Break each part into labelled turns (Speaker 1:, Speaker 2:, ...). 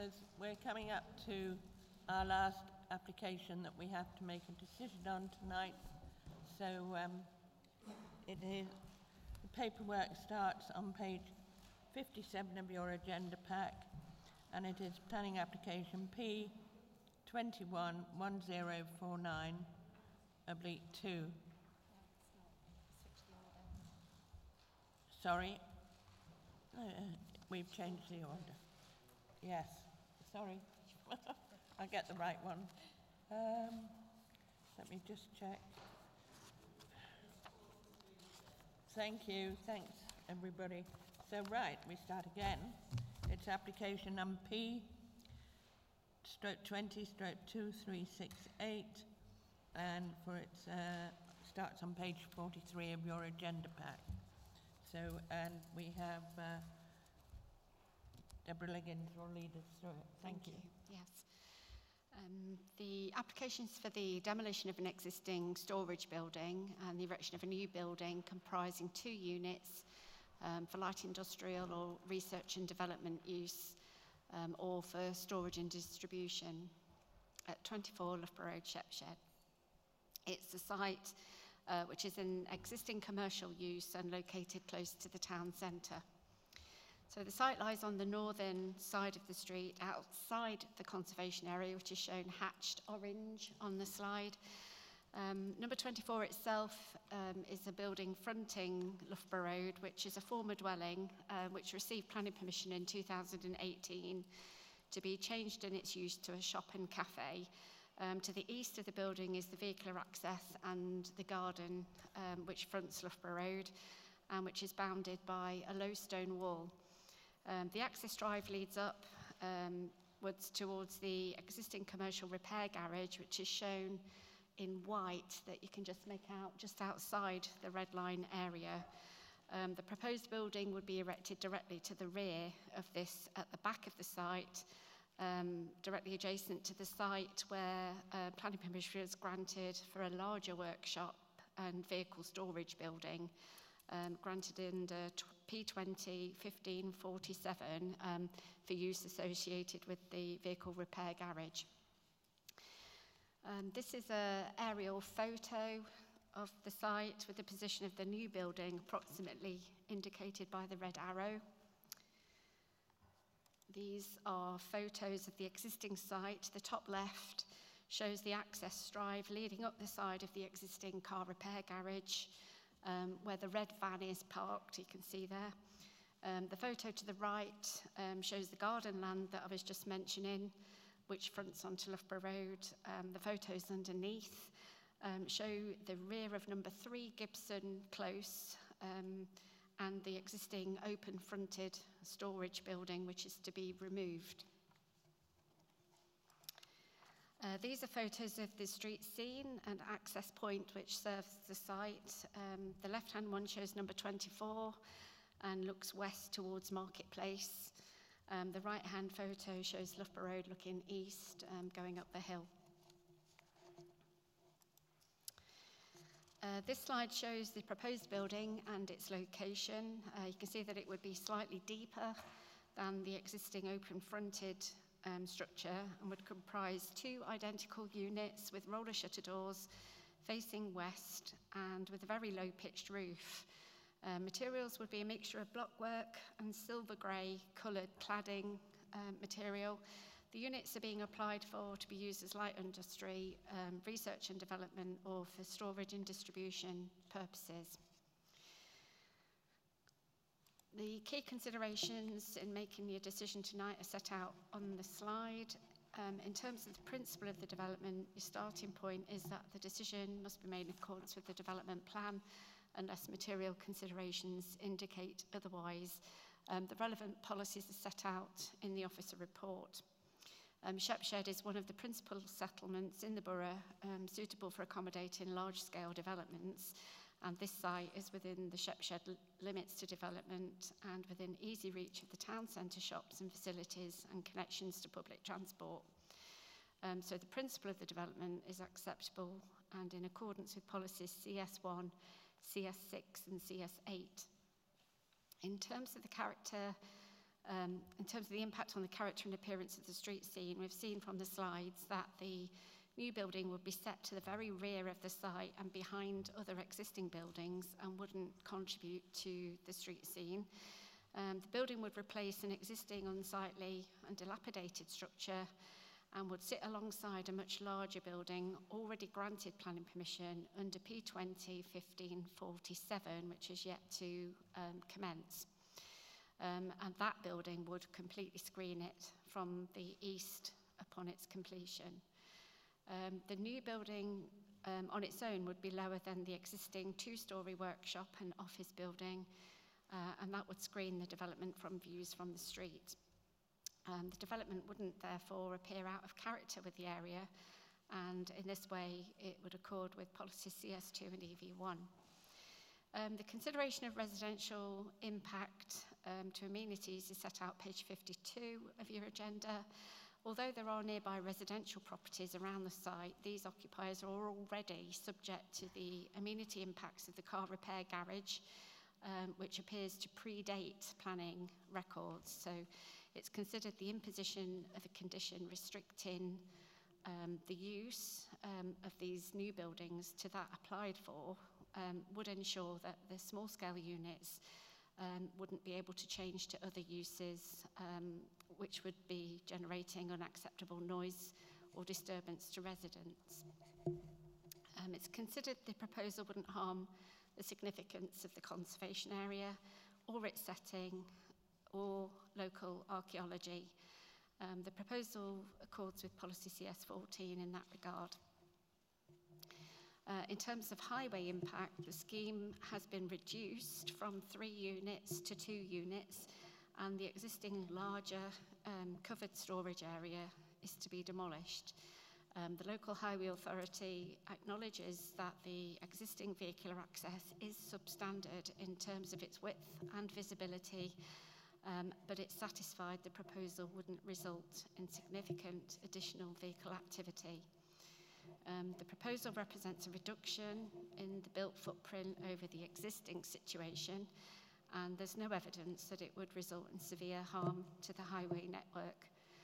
Speaker 1: Councillors, we're coming up to our last application that we have to make a decision on tonight. So the paperwork starts on page 57 of your agenda pack, and it is planning application P211049/2. Sorry, we've changed the order. Yes, sorry. I'll get the right one. Let me just check. Thank you. Thanks, everybody. So, right, we start again. It's application number P/20/2368, and for its starts on page 43 of your agenda pack. So, and we have Deborah Liggins will lead us through it. Thank you.
Speaker 2: Yes. The applications for the demolition of an existing storage building and the erection of a new building comprising 2 units for light industrial or research and development use, or for storage and distribution at 24 Loughborough Road, Shepshed. It's a site which is an existing commercial use and located close to the town centre. So the site lies on the northern side of the street, outside the conservation area, which is shown hatched orange on the slide. Number 24 itself is a building fronting Loughborough Road, which is a former dwelling which received planning permission in 2018 to be changed in its use to a shop and cafe. To the east of the building is the vehicular access and the garden which fronts Loughborough Road and which is bounded by a low stone wall. The access drive leads upwards towards the existing commercial repair garage, which is shown in white that you can just make out just outside the red line area. The proposed building would be erected directly to the rear of this at the back of the site, directly adjacent to the site where planning permission was granted for a larger workshop and vehicle storage building, granted in the P20/1547 for use associated with the vehicle repair garage. This is an aerial photo of the site with the position of the new building approximately indicated by the red arrow. These are photos of the existing site. The top left shows the access drive leading up the side of the existing car repair garage, where the red van is parked, you can see there. The photo to the right shows the garden land that I was just mentioning, which fronts onto Loughborough Road. The photos underneath show the rear of number 3 Gibson Close and the existing open-fronted storage building, which is to be removed. These are photos of the street scene and access point which serves the site. The left-hand one shows number 24 and looks west towards Marketplace. The right-hand photo shows Loughborough Road looking east, going up the hill. This slide shows the proposed building and its location. You can see that it would be slightly deeper than the existing open-fronted structure and would comprise 2 identical units with roller shutter doors facing west and with a very low-pitched roof. Materials would be a mixture of blockwork and silver grey coloured cladding material. The units are being applied for to be used as light industry, research and development, or for storage and distribution purposes. The key considerations in making your decision tonight are set out on the slide. In terms of the principle of the development, your starting point is that the decision must be made in accordance with the development plan unless material considerations indicate otherwise. The relevant policies are set out in the officer report. Shepshed is one of the principal settlements in the borough suitable for accommodating large-scale developments, and this site is within the Shepshed limits to development and within easy reach of the town centre shops and facilities and connections to public transport. So the principle of the development is acceptable and in accordance with policies CS1, CS6 and CS8. In terms of the character In terms of the impact on the character and appearance of the street scene, we've seen from the slides that the new building would be set to the very rear of the site and behind other existing buildings and wouldn't contribute to the street scene. The building would replace an existing unsightly and dilapidated structure and would sit alongside a much larger building already granted planning permission under P20 1547, which is yet to commence. And that building would completely screen it from the east upon its completion. The new building on its own would be lower than the existing two-storey workshop and office building, and that would screen the development from views from the street. The development wouldn't therefore appear out of character with the area, and in this way it would accord with policy CS2 and EV1. The consideration of residential impact to amenities is set out page 52 of your agenda. Although there are nearby residential properties around the site, these occupiers are already subject to the amenity impacts of the car repair garage, which appears to predate planning records. So it's considered the imposition of a condition restricting the use of these new buildings to that applied for would ensure that the small-scale units wouldn't be able to change to other uses which would be generating unacceptable noise or disturbance to residents. It's considered the proposal wouldn't harm the significance of the conservation area or its setting or local archaeology. The proposal accords with policy CS14 in that regard. In terms of highway impact, the scheme has been reduced from 3 units to 2 units, and the existing larger covered storage area is to be demolished. The local highway authority acknowledges that the existing vehicular access is substandard in terms of its width and visibility, but it's satisfied the proposal wouldn't result in significant additional vehicle activity. The proposal represents a reduction in the built footprint over the existing situation, and there's no evidence that it would result in severe harm to the highway network.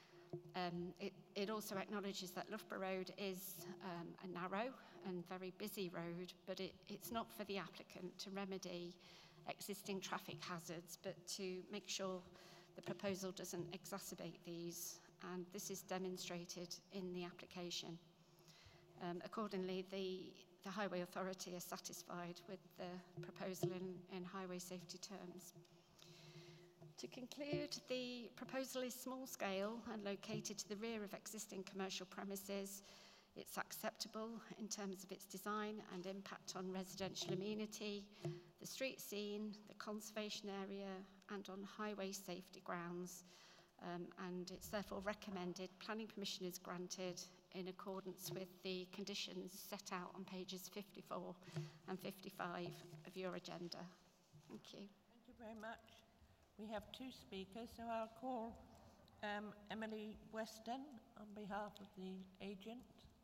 Speaker 2: It also acknowledges that Loughborough Road is a narrow and very busy road, but it's not for the applicant to remedy existing traffic hazards, but to make sure the proposal doesn't exacerbate these, and this is demonstrated in the application. Accordingly, the Highway Authority is satisfied with the proposal in highway safety terms. To conclude, the proposal is small scale and located to the rear of existing commercial premises. It's acceptable in terms of its design and impact on residential amenity, the street scene, the conservation area, and on highway safety grounds. And it's therefore recommended planning permission is granted in accordance with the conditions set out on pages 54 and 55 of your agenda. Thank you.
Speaker 1: Thank you very much. We have 2 speakers, so I'll call Emily Weston on behalf of the agent.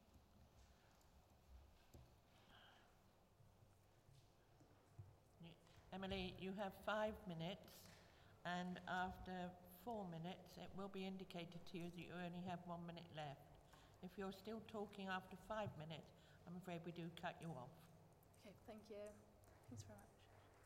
Speaker 1: Emily, you have 5 minutes, and after 4 minutes, it will be indicated to you that you only have 1 minute left. If you're still talking after 5 minutes, I'm afraid we do cut you off.
Speaker 3: Okay, thank you. Thanks very much.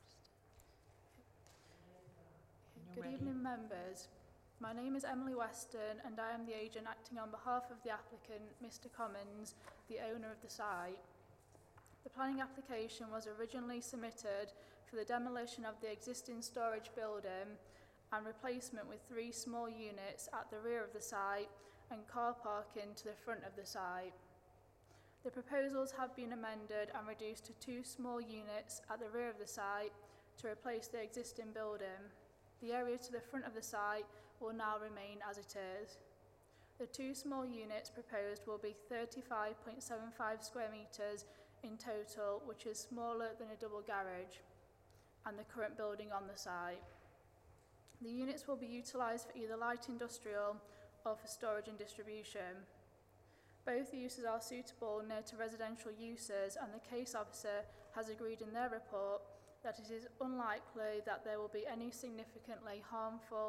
Speaker 3: Good evening, members. My name is Emily Weston, and I am the agent acting on behalf of the applicant, Mr. Commons, the owner of the site. The planning application was originally submitted for the demolition of the existing storage building and replacement with 3 small units at the rear of the site and car parking to the front of the site. The proposals have been amended and reduced to 2 small units at the rear of the site to replace the existing building. The area to the front of the site will now remain as it is. The 2 small units proposed will be 35.75 square metres in total, which is smaller than a double garage and the current building on the site. The units will be utilised for either light industrial or for storage and distribution. Both uses are suitable near to residential uses, and the case officer has agreed in their report that it is unlikely that there will be any significantly harmful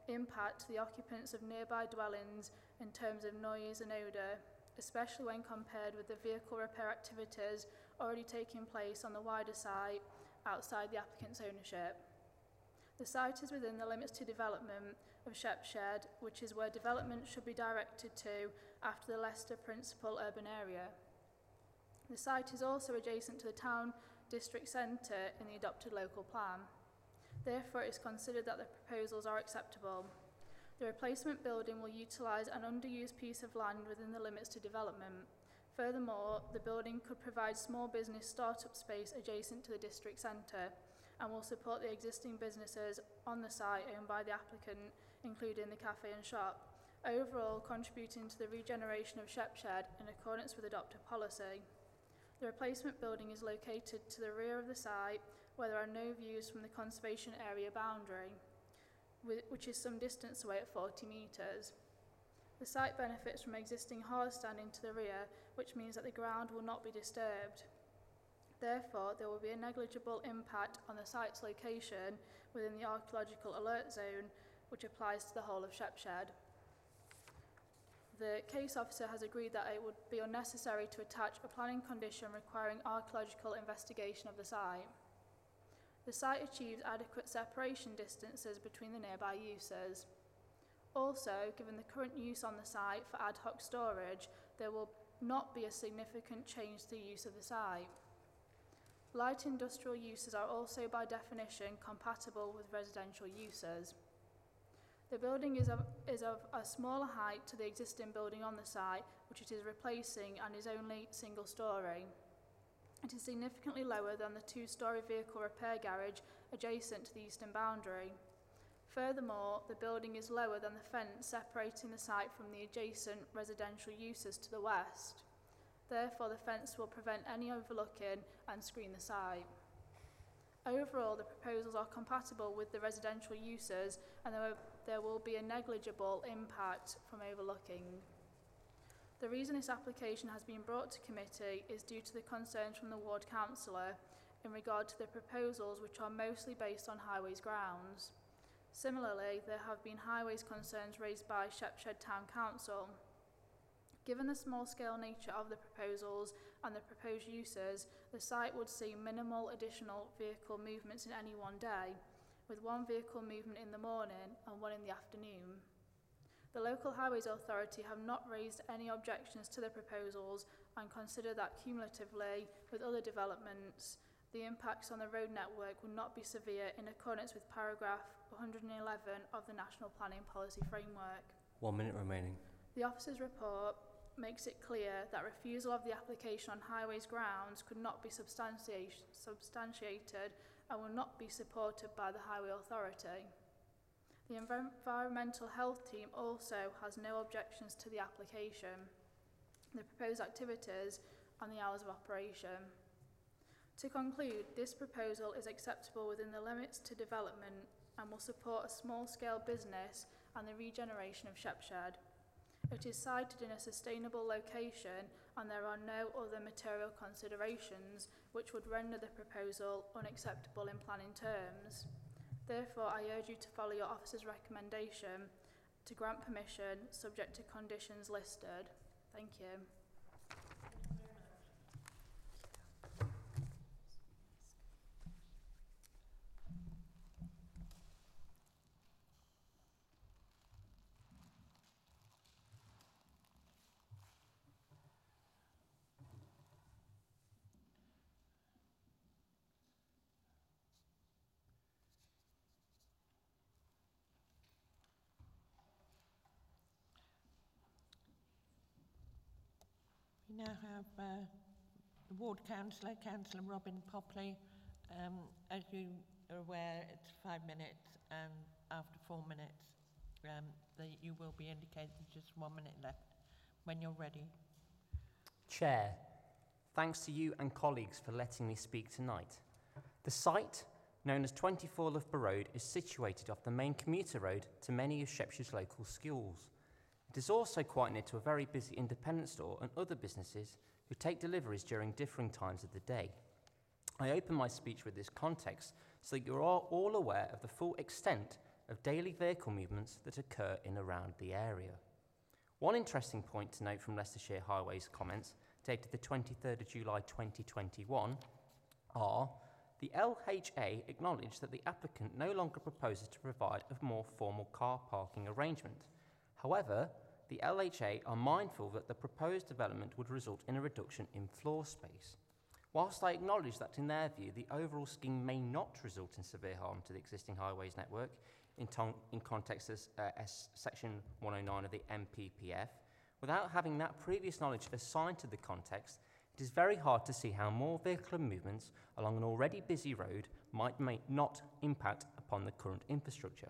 Speaker 3: impact to the occupants of nearby dwellings in terms of noise and odour, especially when compared with the vehicle repair activities already taking place on the wider site outside the applicant's ownership. The site is within the limits to development of Shepshed, which is where development should be directed to after the Leicester Principal Urban Area. The site is also adjacent to the town district centre in the adopted local plan. Therefore, it is considered that the proposals are acceptable. The replacement building will utilise an underused piece of land within the limits to development. Furthermore, the building could provide small business start-up space adjacent to the district centre and will support the existing businesses on the site owned by the applicant, including the cafe and shop, overall contributing to the regeneration of Shepshed in accordance with adopted policy. The replacement building is located to the rear of the site, where there are no views from the conservation area boundary, which is some distance away at 40 metres. The site benefits from existing hard standing to the rear, which means that the ground will not be disturbed. Therefore, there will be a negligible impact on the site's location within the archaeological alert zone, which applies to the whole of Shepshed. The case officer has agreed that it would be unnecessary to attach a planning condition requiring archaeological investigation of the site. The site achieves adequate separation distances between the nearby uses. Also, given the current use on the site for ad hoc storage, there will not be a significant change to the use of the site. Light industrial uses are also by definition compatible with residential uses. The building is of a smaller height to the existing building on the site, which it is replacing, and is only single storey. It is significantly lower than the two-storey vehicle repair garage adjacent to the eastern boundary. Furthermore, the building is lower than the fence separating the site from the adjacent residential uses to the west. Therefore, the fence will prevent any overlooking and screen the site. Overall, the proposals are compatible with the residential uses, and there will be a negligible impact from overlooking. The reason this application has been brought to committee is due to the concerns from the ward councillor in regard to the proposals, which are mostly based on highways grounds. Similarly, there have been highways concerns raised by Shepshed Town Council. Given the small-scale nature of the proposals and the proposed uses, the site would see minimal additional vehicle movements in any one day, with one vehicle movement in the morning and one in the afternoon. The local highways authority have not raised any objections to the proposals and consider that cumulatively with other developments, the impacts on the road network will not be severe in accordance with paragraph 111 of the National Planning Policy Framework.
Speaker 4: 1 minute remaining.
Speaker 3: The officer's report makes it clear that refusal of the application on highways grounds could not be substantiated and will not be supported by the Highway Authority. The Environmental Health Team also has no objections to the application, the proposed activities and the hours of operation. To conclude, this proposal is acceptable within the limits to development and will support a small-scale business and the regeneration of Shepshed. It is sited in a sustainable location and there are no other material considerations which would render the proposal unacceptable in planning terms. Therefore, I urge you to follow your officer's recommendation to grant permission subject to conditions listed. Thank you.
Speaker 1: We now have the Ward Councillor, Councillor Robin Popley. As you are aware, it's 5 minutes, and after 4 minutes, you will be indicated just 1 minute left when you're ready.
Speaker 5: Chair, thanks to you and colleagues for letting me speak tonight. The site, known as 24 Loughborough Road, is situated off the main commuter road to many of Shepshede's local schools. It is also quite near to a very busy independent store and other businesses who take deliveries during differing times of the day. I open my speech with this context so that you're all aware of the full extent of daily vehicle movements that occur in and around the area. One interesting point to note from Leicestershire Highways comments, dated the 23rd of July 2021, are the LHA acknowledged that the applicant no longer proposes to provide a more formal car parking arrangement. However, the LHA are mindful that the proposed development would result in a reduction in floor space. Whilst I acknowledge that in their view the overall scheme may not result in severe harm to the existing highways network in context of section 109 of the MPPF, without having that previous knowledge assigned to the context, it is very hard to see how more vehicular movements along an already busy road might not impact upon the current infrastructure.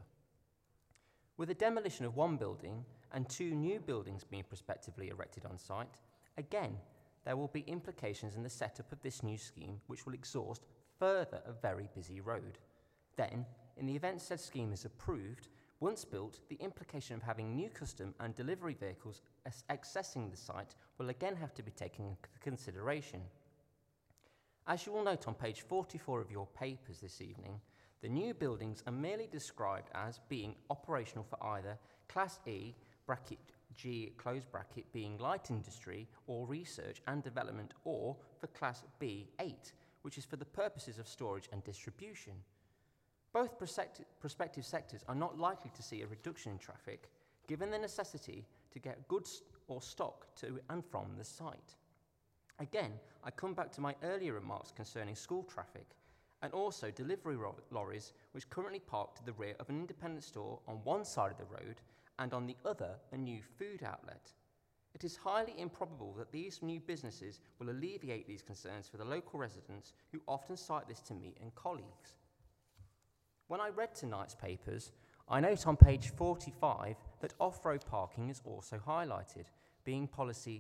Speaker 5: With the demolition of one building and 2 new buildings being prospectively erected on site, again, there will be implications in the setup of this new scheme which will exhaust further a very busy road. Then, in the event said scheme is approved, once built, the implication of having new custom and delivery vehicles accessing the site will again have to be taken into consideration. As you will note on page 44 of your papers this evening, the new buildings are merely described as being operational for either Class E, bracket G, close bracket, being light industry or research and development, or for Class B8, which is for the purposes of storage and distribution. Both prospective sectors are not likely to see a reduction in traffic, given the necessity to get goods or stock to and from the site. Again, I come back to my earlier remarks concerning school traffic, and also delivery lorries which currently park to the rear of an independent store on one side of the road and on the other a new food outlet. It is highly improbable that these new businesses will alleviate these concerns for the local residents who often cite this to me and colleagues. When I read tonight's papers, I note on page 45 that off-road parking is also highlighted, being policy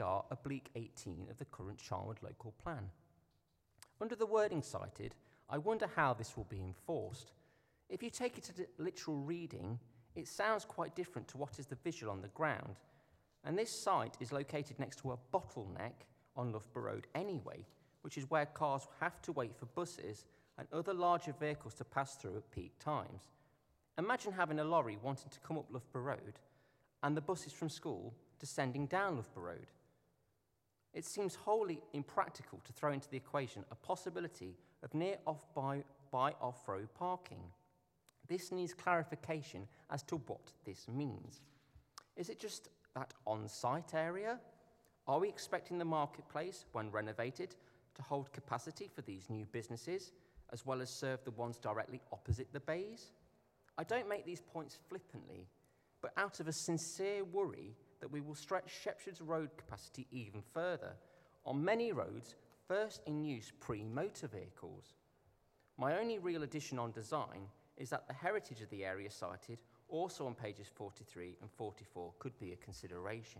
Speaker 5: TR/18 of the current Charnwood local plan. Under the wording cited, I wonder how this will be enforced. If you take it at a literal reading, it sounds quite different to what is the visual on the ground, and this site is located next to a bottleneck on Loughborough Road anyway, which is where cars have to wait for buses and other larger vehicles to pass through at peak times. Imagine having a lorry wanting to come up Loughborough Road and the buses from school descending down Loughborough Road. It seems wholly impractical to throw into the equation a possibility of near off-road parking. This needs clarification as to what this means. Is it just that on-site area? Are we expecting the marketplace, when renovated, to hold capacity for these new businesses, as well as serve the ones directly opposite the bays? I don't make these points flippantly, but out of a sincere worry that we will stretch Shepshead's road capacity even further on many roads first in use pre-motor vehicles. My only real addition on design is that the heritage of the area cited, also on pages 43 and 44, could be a consideration.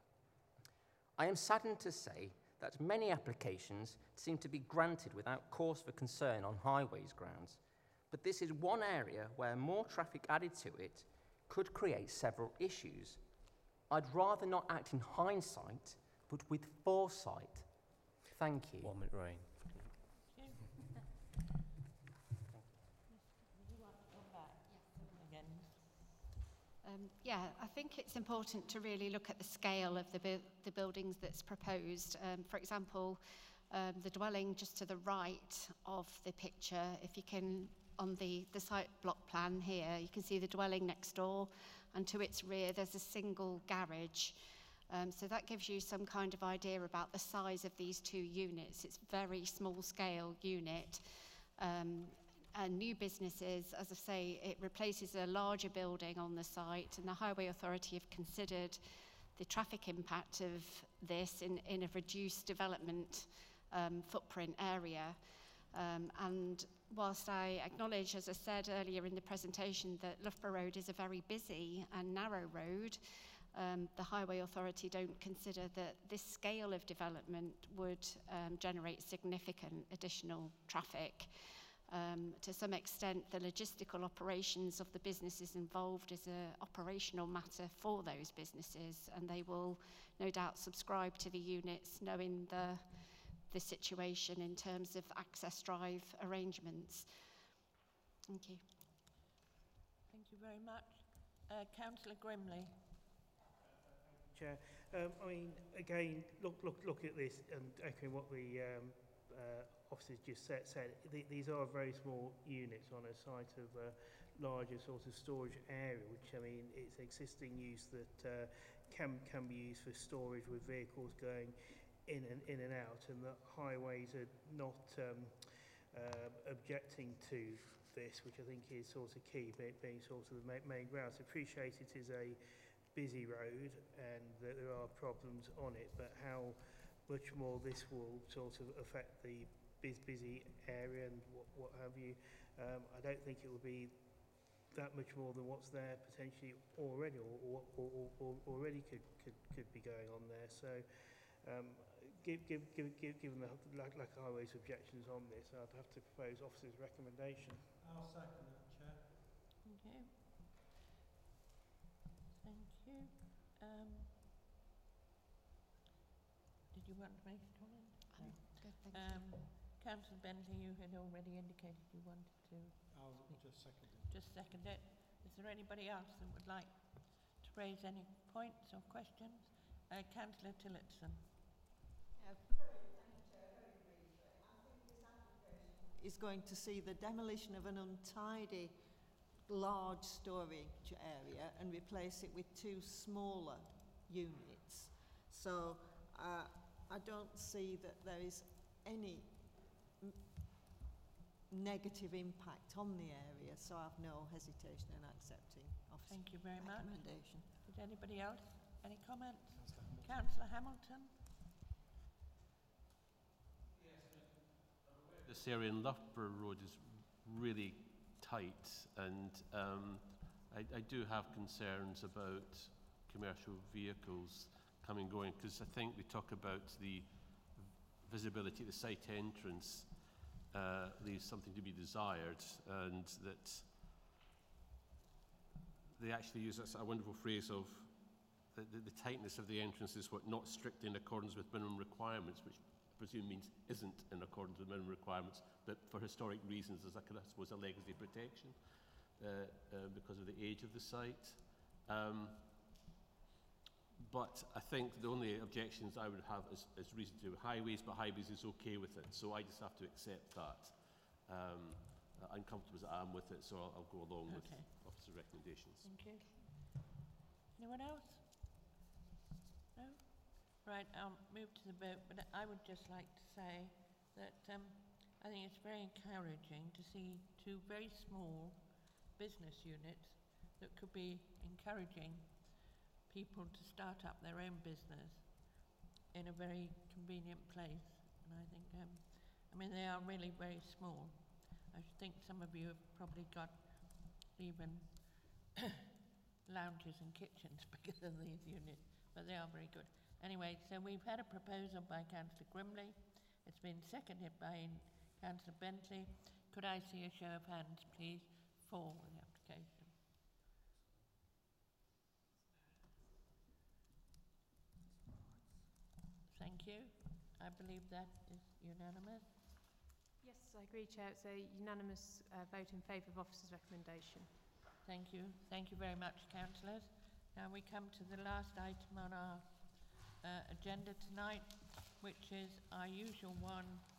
Speaker 5: I am saddened to say that many applications seem to be granted without cause for concern on highways grounds, but this is one area where more traffic added to it could create several issues. I'd rather not act in hindsight, but with foresight. Thank you.
Speaker 4: 1 minute, Rain.
Speaker 2: Yeah, I think it's important to really look at the scale of the buildings that's proposed. For example, the dwelling just to the right of the picture, if you can, on the site block plan here, you can see the dwelling next door, and to its rear there's a single garage. So that gives you some kind of idea about the size of these 2 units. It's a very small scale unit. And new businesses, as I say, it replaces a larger building on the site, and the Highway Authority have considered the traffic impact of this in a reduced development footprint area. And whilst I acknowledge, as I said earlier in the presentation, that Loughborough Road is a very busy and narrow road, the Highway Authority don't consider that this scale of development would generate significant additional traffic. To some extent, the logistical operations of the businesses involved is an operational matter for those businesses, and they will no doubt subscribe to the units knowing the situation in terms of access drive arrangements. Thank you.
Speaker 1: Thank very much. Councillor Grimley.
Speaker 4: Chair, I mean, again, look at this and echoing what the officers just said. These are very small units on a site of a larger sort of storage area, which, I mean, it's existing use that can be used for storage with vehicles going in and out, and that highways are not objecting to this, which I think is sort of key, being sort of the main grounds. I appreciate it is a busy road and that there are problems on it, but how much more this will sort of affect the busy area and what have you, I don't think it will be that much more than what's there potentially already, or already could be going on there. So given the lack of highways objections on this, I'd have to propose officer's recommendation.
Speaker 6: I'll second that, Chair.
Speaker 1: Okay. Thank you. Did you want to make a comment? No.
Speaker 2: Good, thank you.
Speaker 1: Councillor Bentley, you had already indicated you wanted to
Speaker 6: I'll just second it.
Speaker 1: just second it. Is there anybody else that would like to raise any points or questions? Councillor Tillotson.
Speaker 7: Is going to see the demolition of an untidy large storage area and replace it with 2 smaller units. So I don't see that there is any negative impact on the area, so I have no hesitation in accepting officer's
Speaker 1: Thank you very much.
Speaker 7: recommendation.
Speaker 1: Did anybody else? Any comments? Councillor Hamilton.
Speaker 8: This area in Loughborough Road is really tight, and I do have concerns about commercial vehicles coming and going, because I think we talk about the visibility at the site entrance leaves something to be desired, and that they actually use a wonderful phrase of the tightness of the entrance is what not strictly in accordance with minimum requirements, which I presume means isn't in accordance with minimum requirements, but for historic reasons as I suppose a legacy protection because of the age of the site. But I think the only objections I would have is reason to highways, but highways is okay with it, so I just have to accept that. Uncomfortable as I am with it, so I'll go along with officer's recommendations.
Speaker 1: Thank you. Anyone else? No? Right, I'll move to the vote, but I would just like to say that I think it's very encouraging to see 2 very small business units that could be encouraging people to start up their own business in a very convenient place. And I think, I mean, they are really very small. I think some of you have probably got even lounges and kitchens because of these units, but they are very good. Anyway, so we've had a proposal by Councillor Grimley. It's been seconded by Councillor Bentley. Could I see a show of hands, please, for the application? Thank you. I believe that is unanimous.
Speaker 9: Yes, I agree, Chair. It's a unanimous vote in favour of officer's recommendation.
Speaker 1: Thank you. Thank you very much, councillors. Now we come to the last item on our agenda tonight, which is our usual one,